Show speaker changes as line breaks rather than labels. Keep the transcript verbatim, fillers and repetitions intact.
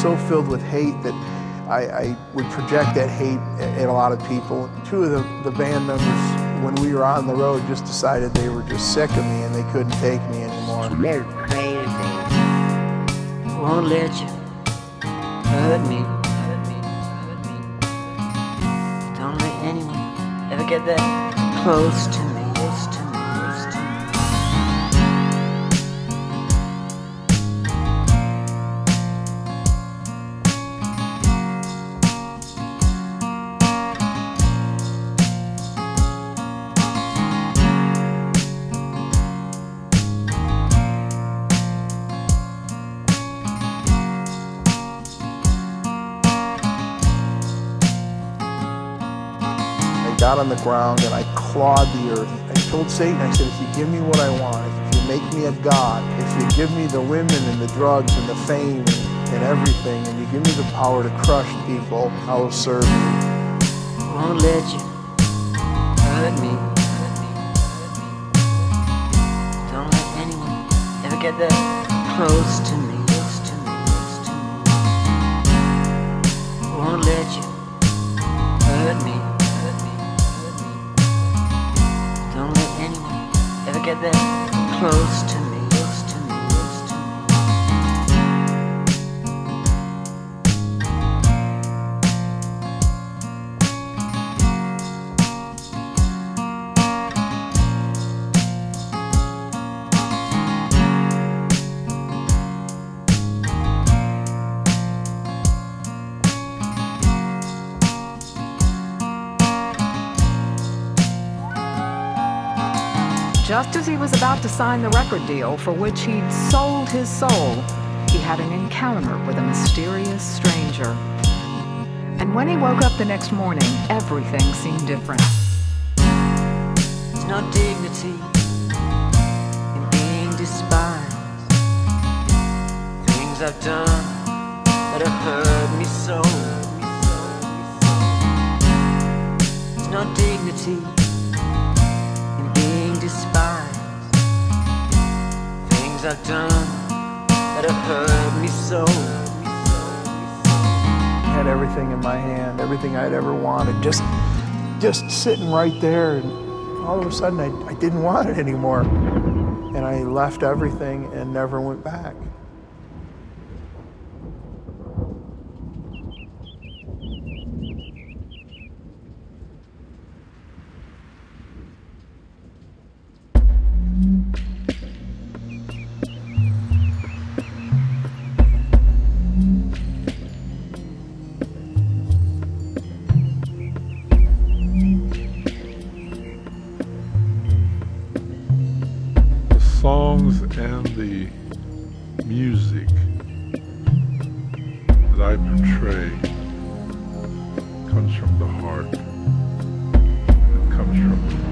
so filled with hate that I, I would project that hate at, at a lot of people. Two of the, the band members, when we were on the road, just decided they were just sick of me and they couldn't take me anymore.
They're crazy. Won't let you hurt me. Don't let anyone ever get that close to me. Close to me. Close to me.
I got on the ground and I clawed the earth. I told Satan, I said, if you give me what I want, if you make me a god, if you give me the women and the drugs and the fame and, and everything, and you give me the power to crush people, I will serve you.
Won't let you hurt me. Don't let anyone ever get that close to me. Close to me. Close to me. Won't let you hurt me. Don't let anyone ever get that close to me. Close to me. Close to me.
Just as he was about to sign the record deal for which he'd sold his soul, he had an encounter with a mysterious stranger. And when he woke up the next morning, everything seemed different.
There's no dignity in being despised. Things I've done that have hurt me so. There's no dignity in being despised. Things I've done that have hurt me so.
I had everything in my hand, everything I'd ever wanted, just, just sitting right there. And all of a sudden, I, I didn't want it anymore. And I left everything and never went back.
Songs and the music that I portray comes from the heart. It comes from